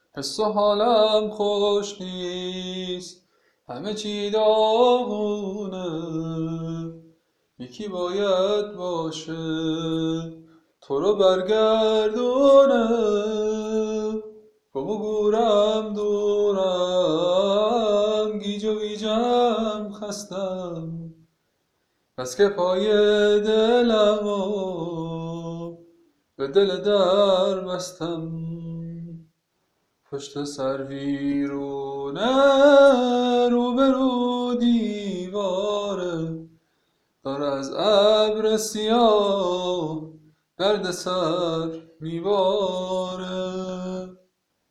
حس و حالم خوش نیست، همه چی داغونه. یکی باید باشه تو رو برگردونه. گم و گورم دورم، گیج و ویجم خستم. بس که پای دلمو به دل در بستم. پشت سر ویرونه، روبرو دیواره، داره از ابر سیاه درد سر میباره.